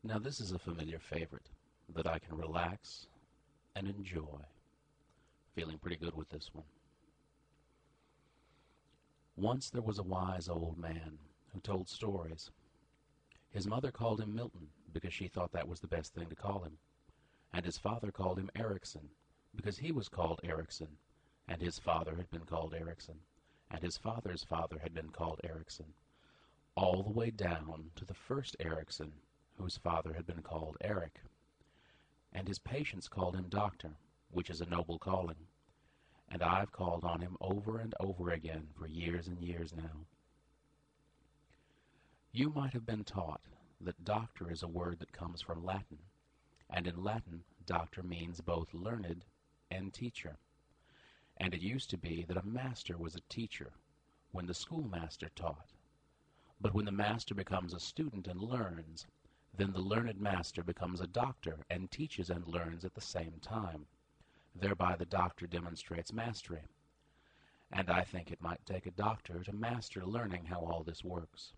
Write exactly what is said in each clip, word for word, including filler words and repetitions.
Now this is a familiar favorite that I can relax and enjoy. Feeling pretty good with this one. Once there was a wise old man who told stories. His mother called him Milton because she thought that was the best thing to call him, and his father called him Erickson because he was called Erickson, and his father had been called Erickson, and his father's father had been called Erickson, all the way down to the first Erickson, whose father had been called Eric. And his patients called him Doctor, which is a noble calling, and I've called on him over and over again for years and years now. You might have been taught that doctor is a word that comes from Latin, and in Latin, doctor means both learned and teacher. And it used to be that a master was a teacher when the schoolmaster taught. But when the master becomes a student and learns, then the learned master becomes a doctor and teaches and learns at the same time. Thereby the doctor demonstrates mastery. And I think it might take a doctor to master learning how all this works.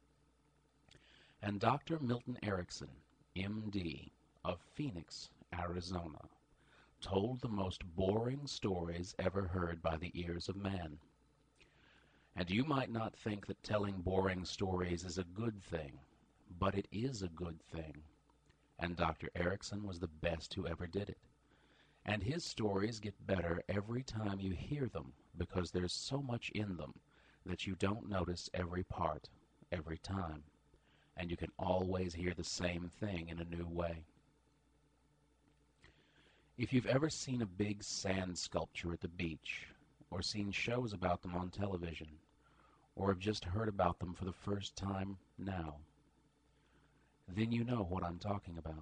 And Doctor Milton Erickson, M D, of Phoenix, Arizona, told the most boring stories ever heard by the ears of man. And you might not think that telling boring stories is a good thing, but it is a good thing. And Doctor Erickson was the best who ever did it. And his stories get better every time you hear them, because there's so much in them that you don't notice every part, every time. And you can always hear the same thing in a new way. If you've ever seen a big sand sculpture at the beach, or seen shows about them on television, or have just heard about them for the first time now, then you know what I'm talking about.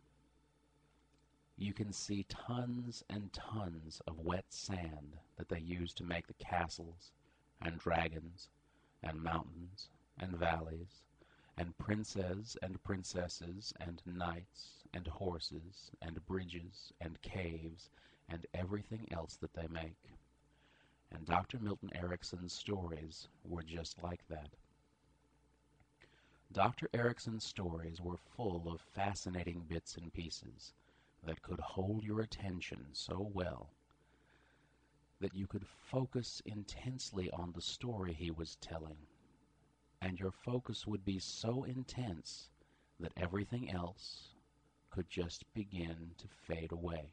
You can see tons and tons of wet sand that they use to make the castles, and dragons, and mountains, and valleys, and princes and princesses, and knights, and horses, and bridges, and caves, and everything else that they make. And Doctor Milton Erickson's stories were just like that. Doctor Erickson's stories were full of fascinating bits and pieces that could hold your attention so well that you could focus intensely on the story he was telling, and your focus would be so intense that everything else could just begin to fade away.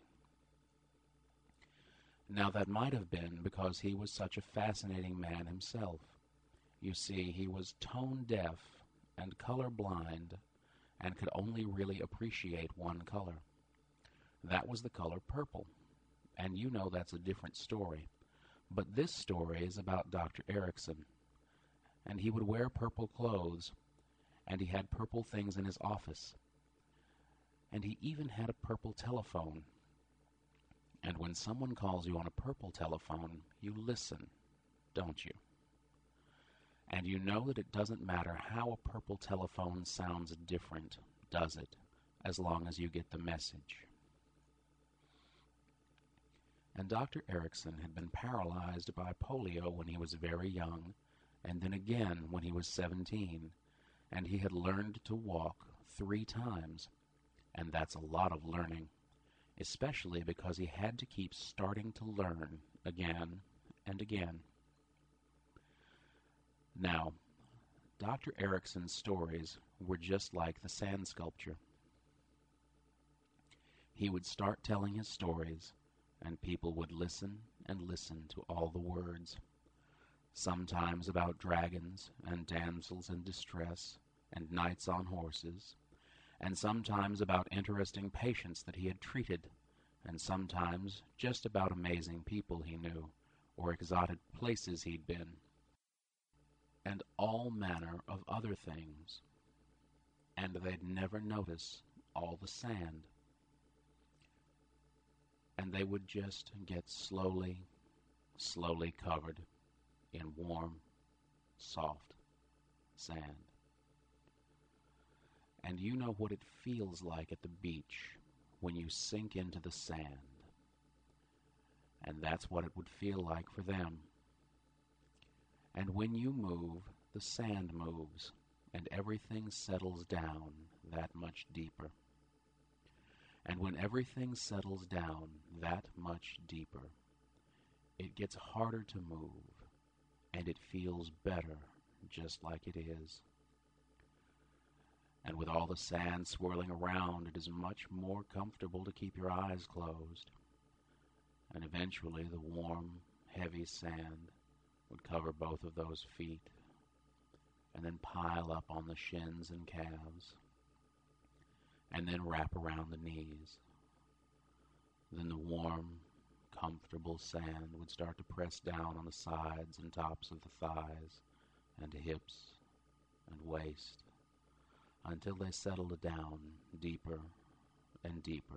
Now that might have been because he was such a fascinating man himself. You see, he was tone deaf and color blind and could only really appreciate one color. That was the color purple, and you know that's a different story. But this story is about Doctor Erickson, and he would wear purple clothes, and he had purple things in his office, and he even had a purple telephone. And when someone calls you on a purple telephone, you listen, don't you? And you know that it doesn't matter how a purple telephone sounds different, does it, as long as you get the message. And Doctor Erickson had been paralyzed by polio when he was very young, and then again when he was seventeen, and he had learned to walk three times, and that's a lot of learning, especially because he had to keep starting to learn again and again. Now, Doctor Erickson's stories were just like the sand sculpture. He would start telling his stories, and people would listen and listen to all the words, sometimes about dragons and damsels in distress and knights on horses, and sometimes about interesting patients that he had treated, and sometimes just about amazing people he knew, or exotic places he'd been, and all manner of other things. And they'd never notice all the sand. And they would just get slowly, slowly covered in warm, soft sand. And you know what it feels like at the beach when you sink into the sand. And that's what it would feel like for them. And when you move, the sand moves, and everything settles down. that much deeper. And when everything settles down that much deeper, it gets harder to move, and it feels better just like it is. And with all the sand swirling around, it is much more comfortable to keep your eyes closed. And eventually the warm, heavy sand would cover both of those feet, and then pile up on the shins and calves, and then wrap around the knees. Then the warm, comfortable sand would start to press down on the sides and tops of the thighs and hips and waist until they settled down deeper and deeper.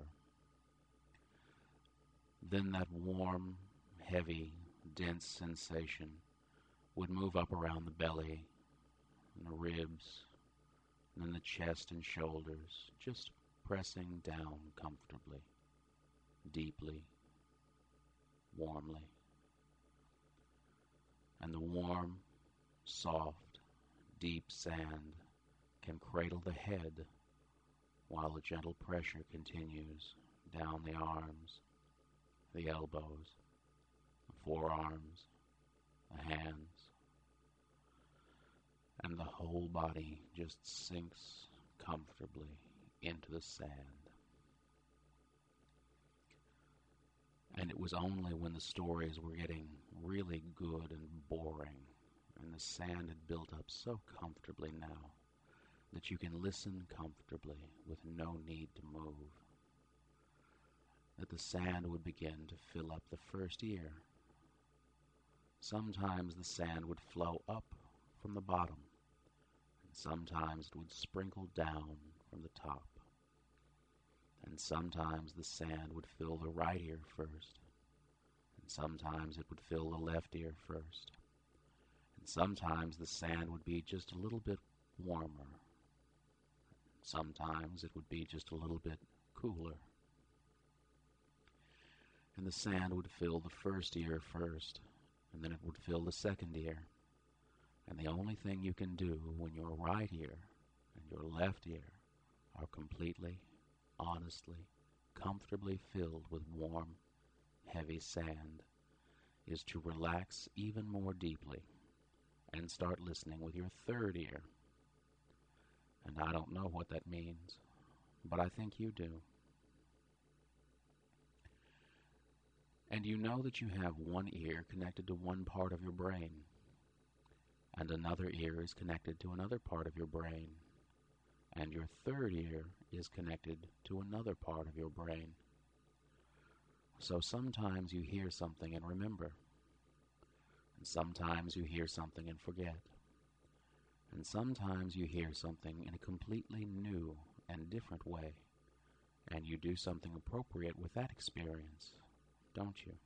Then that warm, heavy, dense sensation would move up around the belly and the ribs and then the chest and shoulders, just pressing down comfortably, deeply, warmly. And the warm, soft, deep sand can cradle the head while the gentle pressure continues down the arms, the elbows, the forearms, the hands, and the whole body just sinks comfortably into the sand. And it was only when the stories were getting really good and boring, and the sand had built up so comfortably now, that you can listen comfortably with no need to move, that the sand would begin to fill up the first ear. Sometimes the sand would flow up from the bottom, and sometimes it would sprinkle down from the top. And sometimes the sand would fill the right ear first, and sometimes it would fill the left ear first, and sometimes the sand would be just a little bit warmer, sometimes it would be just a little bit cooler. And the sand would fill the first ear first, and then it would fill the second ear. And the only thing you can do when your right ear and your left ear are completely, honestly, comfortably filled with warm, heavy sand is to relax even more deeply and start listening with your third ear. And I don't know what that means, but I think you do. And you know that you have one ear connected to one part of your brain, and another ear is connected to another part of your brain, and your third ear is connected to another part of your brain. So sometimes you hear something and remember, and sometimes you hear something and forget, and sometimes you hear something in a completely new and different way, and you do something appropriate with that experience, don't you?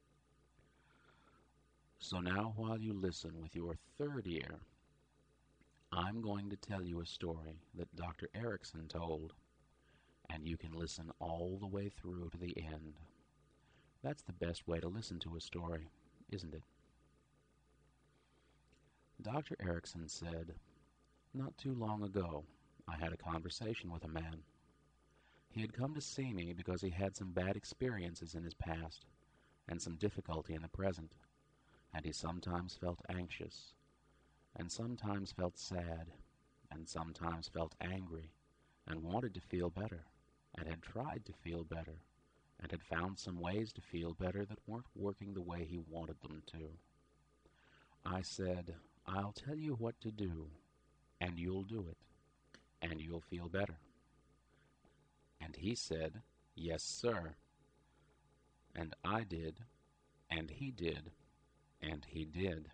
So now while you listen with your third ear, I'm going to tell you a story that Doctor Erickson told, and you can listen all the way through to the end. That's the best way to listen to a story, isn't it? Doctor Erickson said, "Not too long ago, I had a conversation with a man. He had come to see me because he had some bad experiences in his past and some difficulty in the present, and he sometimes felt anxious, and sometimes felt sad, and sometimes felt angry, and wanted to feel better, and had tried to feel better, and had found some ways to feel better that weren't working the way he wanted them to. I said, 'I'll tell you what to do, and you'll do it, and you'll feel better.' And he said, 'Yes, sir.' And I did, and he did, and he did.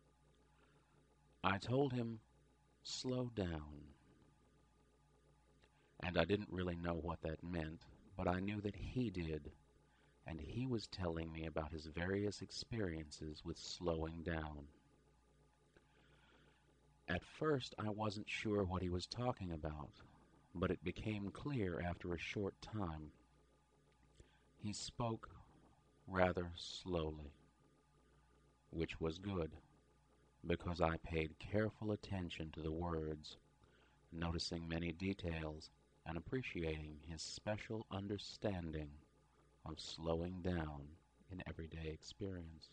I told him, 'Slow down.' And I didn't really know what that meant, but I knew that he did, and he was telling me about his various experiences with slowing down. At first, I wasn't sure what he was talking about, but it became clear after a short time. He spoke rather slowly, which was good, because I paid careful attention to the words, noticing many details and appreciating his special understanding of slowing down in everyday experience.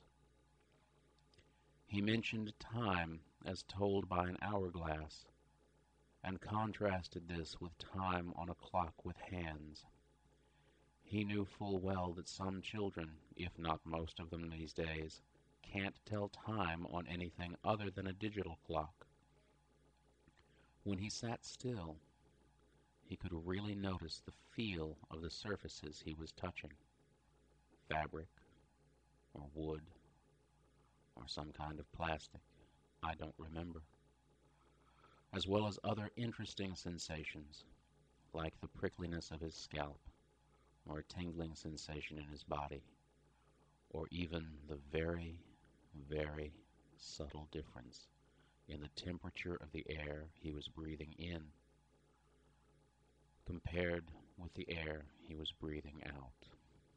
He mentioned time as told by an hourglass, and contrasted this with time on a clock with hands. He knew full well that some children, if not most of them these days, can't tell time on anything other than a digital clock. When he sat still, he could really notice the feel of the surfaces he was touching. Fabric, or wood, or some kind of plastic, I don't remember. As well as other interesting sensations, like the prickliness of his scalp, or a tingling sensation in his body, or even the very, very subtle difference in the temperature of the air he was breathing in compared with the air he was breathing out.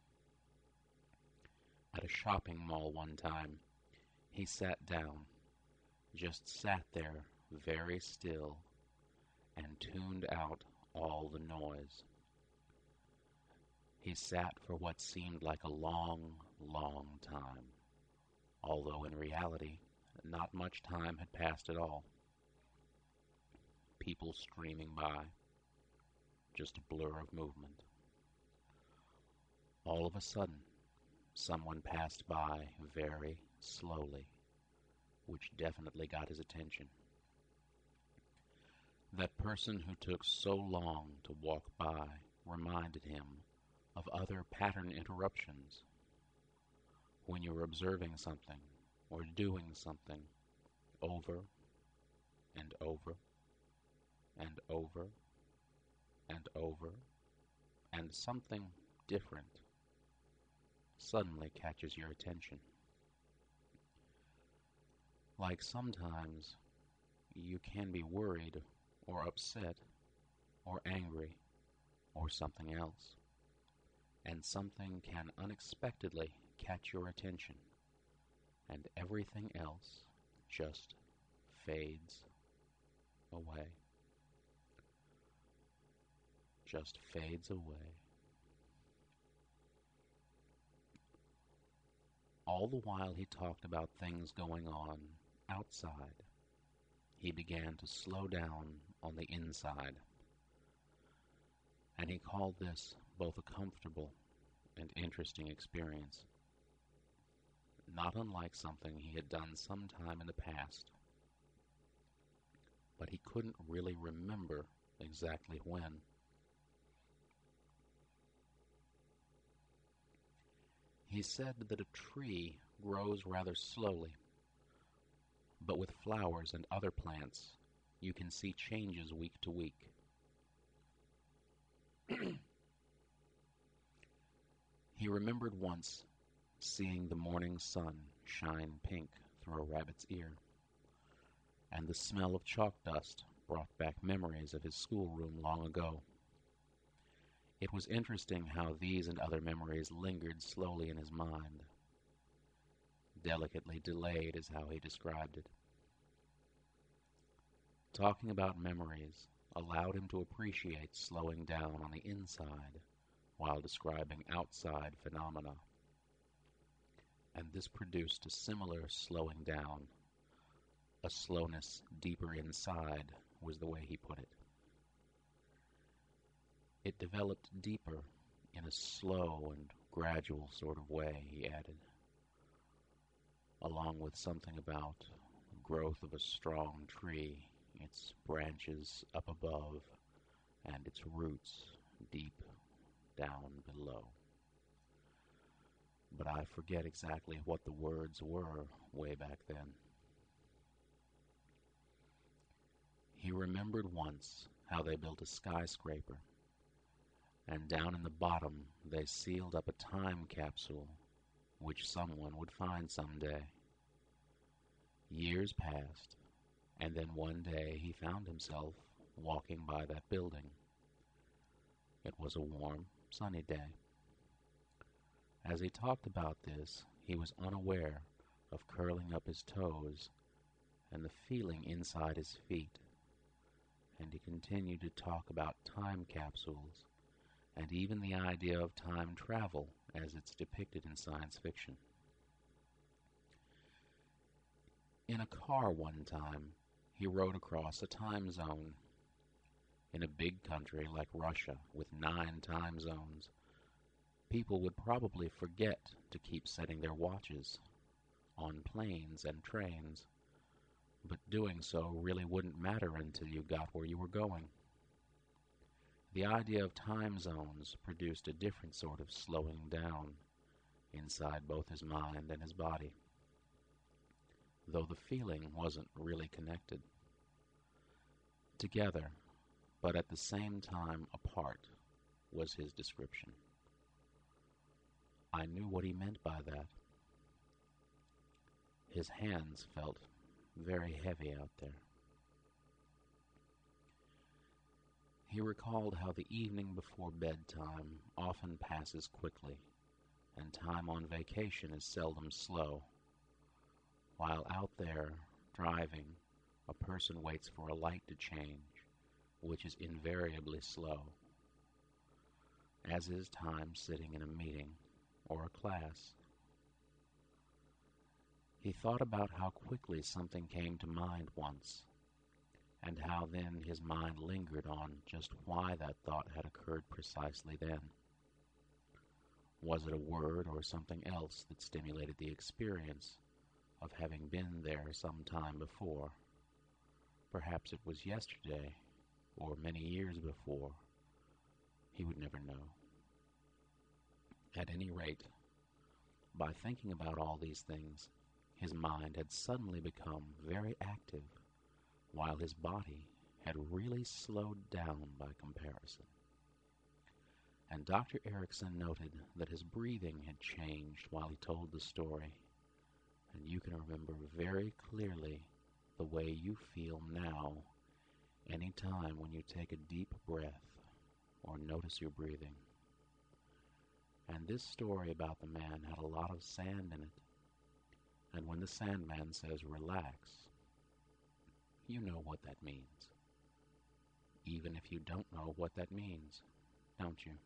At a shopping mall one time, he sat down, just sat there very still, and tuned out all the noise. He sat for what seemed like a long, long time, although in reality, not much time had passed at all. People streaming by, just a blur of movement. All of a sudden, someone passed by very slowly, which definitely got his attention. That person who took so long to walk by reminded him of other pattern interruptions. When you're observing something or doing something over and over and over and over, and something different suddenly catches your attention. Like sometimes you can be worried or upset or angry or something else, and something can unexpectedly catch your attention, and everything else just fades away. Just fades away. All the while he talked about things going on outside, he began to slow down on the inside, and he called this both a comfortable and interesting experience, not unlike something he had done sometime in the past, but he couldn't really remember exactly when. He said that a tree grows rather slowly, but with flowers and other plants, you can see changes week to week. He remembered once seeing the morning sun shine pink through a rabbit's ear, and the smell of chalk dust brought back memories of his schoolroom long ago. It was interesting how these and other memories lingered slowly in his mind. Delicately delayed is how he described it. Talking about memories allowed him to appreciate slowing down on the inside while describing outside phenomena. And this produced a similar slowing down. A slowness deeper inside was the way he put it. It developed deeper in a slow and gradual sort of way, he added, along with something about the growth of a strong tree, its branches up above, and its roots deep down below. But I forget exactly what the words were way back then. He remembered once how they built a skyscraper, and down in the bottom they sealed up a time capsule which someone would find someday. Years passed, and then one day he found himself walking by that building. It was a warm, sunny day. As he talked about this, he was unaware of curling up his toes and the feeling inside his feet, and he continued to talk about time capsules and even the idea of time travel as it's depicted in science fiction. In a car one time, he rode across a time zone. In a big country like Russia with nine time zones, people would probably forget to keep setting their watches on planes and trains, but doing so really wouldn't matter until you got where you were going. The idea of time zones produced a different sort of slowing down inside both his mind and his body, though the feeling wasn't really connected. Together, but at the same time apart, was his description. I knew what he meant by that. His hands felt very heavy out there. He recalled how the evening before bedtime often passes quickly, and time on vacation is seldom slow. While out there, driving, a person waits for a light to change, which is invariably slow, as is time sitting in a meeting or a class. He thought about how quickly something came to mind once, and how then his mind lingered on just why that thought had occurred precisely then. Was it a word or something else that stimulated the experience of having been there some time before? Perhaps it was yesterday, or many years before. He would never know. At any rate, by thinking about all these things, his mind had suddenly become very active, while his body had really slowed down by comparison. And Doctor Erickson noted that his breathing had changed while he told the story, and you can remember very clearly the way you feel now any time when you take a deep breath or notice your breathing. And this story about the man had a lot of sand in it. And when the Sandman says relax, you know what that means. Even if you don't know what that means, don't you?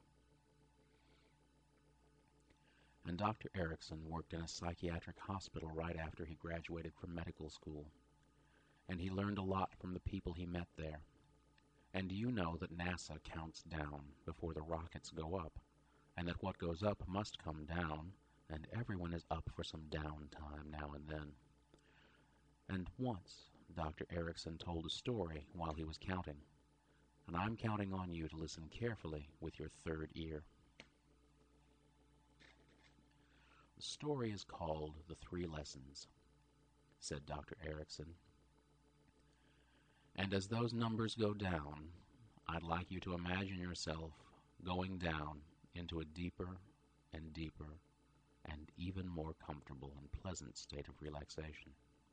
And Doctor Erickson worked in a psychiatric hospital right after he graduated from medical school. And he learned a lot from the people he met there. And you know that NASA counts down before the rockets go up, and that what goes up must come down, and everyone is up for some downtime now and then. And once, Doctor Erickson told a story while he was counting, and I'm counting on you to listen carefully with your third ear. The story is called The Three Lessons, said Doctor Erickson. And as those numbers go down, I'd like you to imagine yourself going down into a deeper and deeper and even more comfortable and pleasant state of relaxation.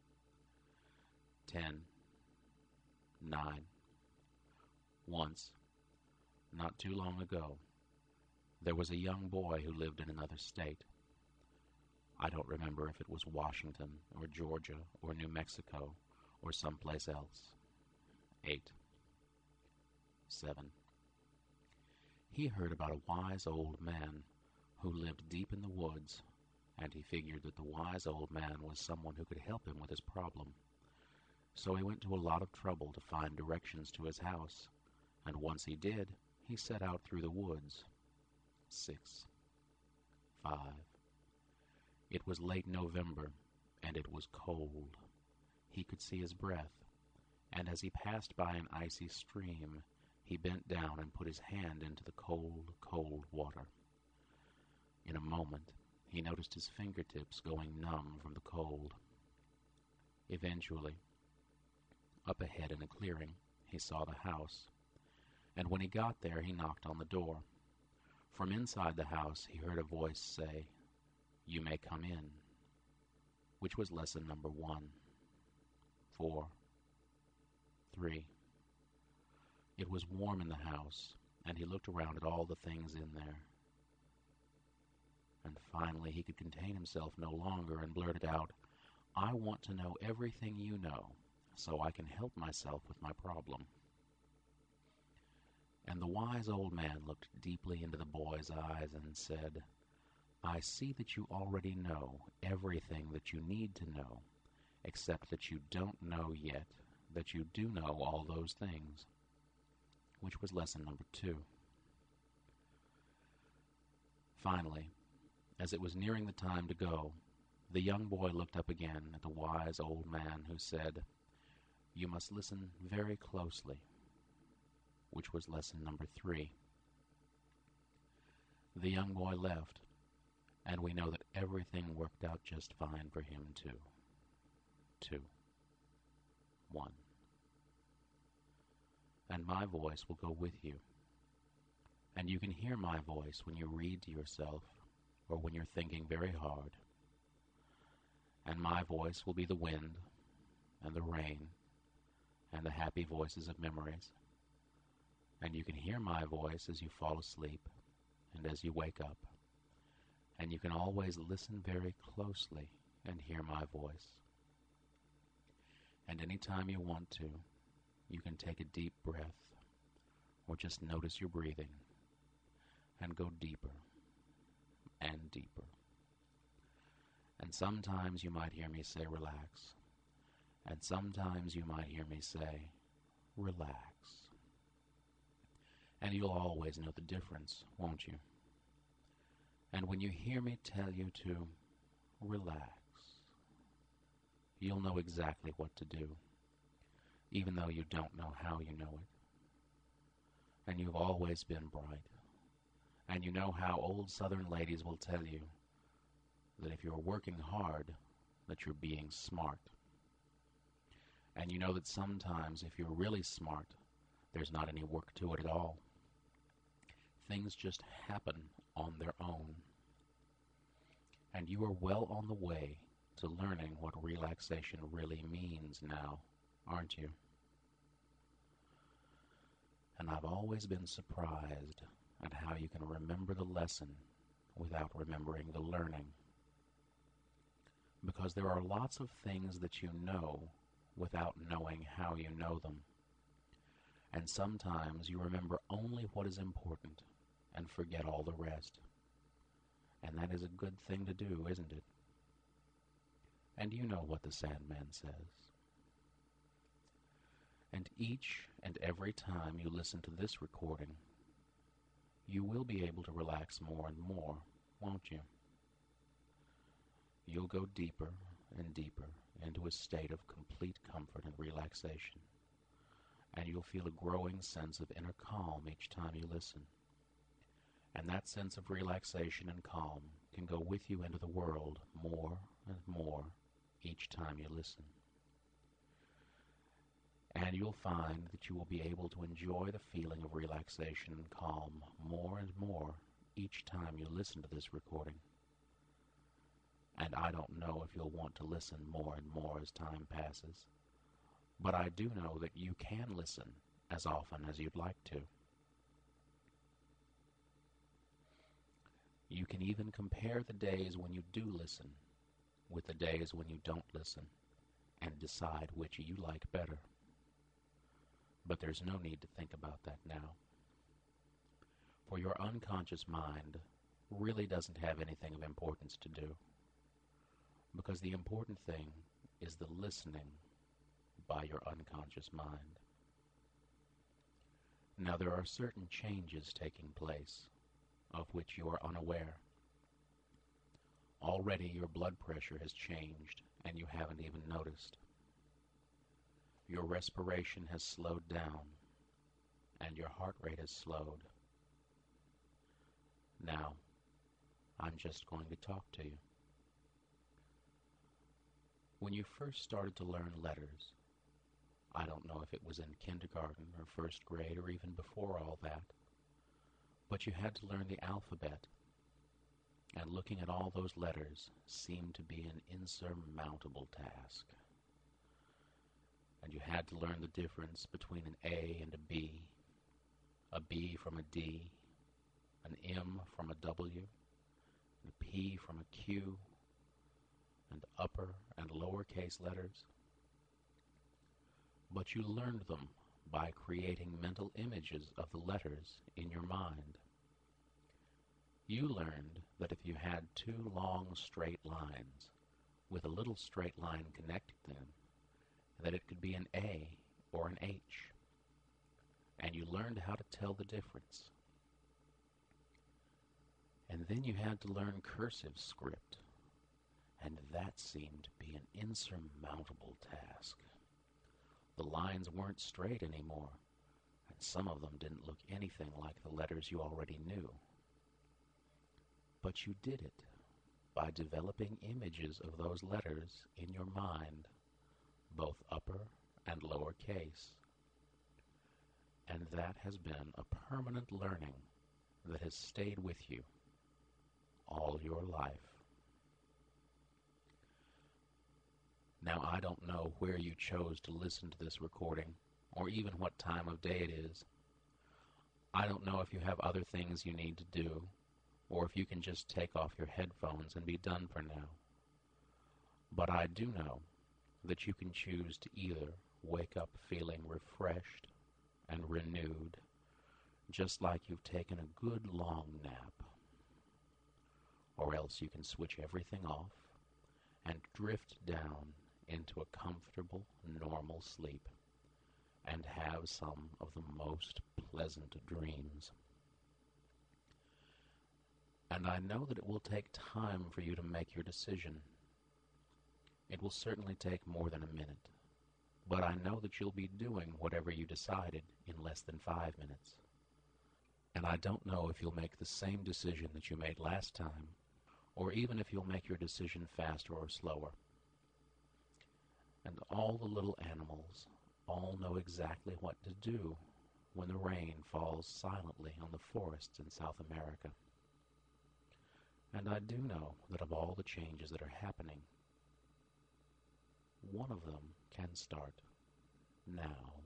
Ten, nine. Once, not too long ago, there was a young boy who lived in another state. I don't remember if it was Washington or Georgia or New Mexico or someplace else. Eight. Seven. He heard about a wise old man who lived deep in the woods, and he figured that the wise old man was someone who could help him with his problem. So he went to a lot of trouble to find directions to his house, and once he did, he set out through the woods. Six. Five. It was late November, and it was cold. He could see his breath, and as he passed by an icy stream, he bent down and put his hand into the cold, cold water. In a moment, he noticed his fingertips going numb from the cold. Eventually, up ahead in a clearing, he saw the house, and when he got there, he knocked on the door. From inside the house, he heard a voice say, "You may come in," which was lesson number one. Four. Three. It was warm in the house, and he looked around at all the things in there. And finally he could contain himself no longer and blurted out, "I want to know everything you know, so I can help myself with my problem." And the wise old man looked deeply into the boy's eyes and said, I see that you already know everything that you need to know, except that you don't know yet that you do know all those things, which was lesson number two. Finally, as it was nearing the time to go, the young boy looked up again at the wise old man, who said, You must listen very closely, which was lesson number three. The young boy left, and we know that everything worked out just fine for him too. Two. One. And my voice will go with you. And you can hear my voice when you read to yourself or when you're thinking very hard. And my voice will be the wind and the rain and the happy voices of memories. And you can hear my voice as you fall asleep and as you wake up. And you can always listen very closely and hear my voice. And any time you want to, you can take a deep breath or just notice your breathing and go deeper and deeper. And sometimes you might hear me say relax, and sometimes you might hear me say relax. And you'll always know the difference, won't you? And when you hear me tell you to relax, you'll know exactly what to do, even though you don't know how you know it. And you've always been bright. And you know how old Southern ladies will tell you that if you're working hard, that you're being smart. And you know that sometimes if you're really smart, there's not any work to it at all. Things just happen on their own. And you are well on the way to learning what relaxation really means now, aren't you? And I've always been surprised at how you can remember the lesson without remembering the learning. Because there are lots of things that you know without knowing how you know them. And sometimes you remember only what is important and forget all the rest. And that is a good thing to do, isn't it? And you know what the Sandman says. And each and every time you listen to this recording, you will be able to relax more and more, won't you? You'll go deeper and deeper into a state of complete comfort and relaxation, and you'll feel a growing sense of inner calm each time you listen. And that sense of relaxation and calm can go with you into the world more and more each time you listen. And you'll find that you will be able to enjoy the feeling of relaxation and calm more and more each time you listen to this recording. And I don't know if you'll want to listen more and more as time passes, but I do know that you can listen as often as you'd like to. You can even compare the days when you do listen with the days when you don't listen and decide which you like better. But there's no need to think about that now. For your unconscious mind really doesn't have anything of importance to do, because the important thing is the listening by your unconscious mind. Now there are certain changes taking place of which you are unaware. Already your blood pressure has changed and you haven't even noticed. Your respiration has slowed down and your heart rate has slowed. Now, I'm just going to talk to you. When you first started to learn letters, I don't know if it was in kindergarten or first grade or even before all that, but you had to learn the alphabet, and looking at all those letters seemed to be an insurmountable task. And you had to learn the difference between an A and a B, a B from a D, an M from a W, a P from a Q, and upper and lowercase letters. But you learned them by creating mental images of the letters in your mind. You learned that if you had two long straight lines with a little straight line connecting them, that it could be an A or an H, and you learned how to tell the difference. And then you had to learn cursive script, and that seemed to be an insurmountable task. The lines weren't straight anymore, and some of them didn't look anything like the letters you already knew. But you did it by developing images of those letters in your mind, both upper and lower case. And that has been a permanent learning that has stayed with you all your life. Now, I don't know where you chose to listen to this recording, or even what time of day it is. I don't know if you have other things you need to do, or if you can just take off your headphones and be done for now. But I do know that you can choose to either wake up feeling refreshed and renewed, just like you've taken a good long nap, or else you can switch everything off and drift down into a comfortable, normal sleep and have some of the most pleasant dreams. And I know that it will take time for you to make your decision. It will certainly take more than a minute, but I know that you'll be doing whatever you decided in less than five minutes. And I don't know if you'll make the same decision that you made last time, or even if you'll make your decision faster or slower. And all the little animals all know exactly what to do when the rain falls silently on the forests in South America. And I do know that of all the changes that are happening, one of them can start now.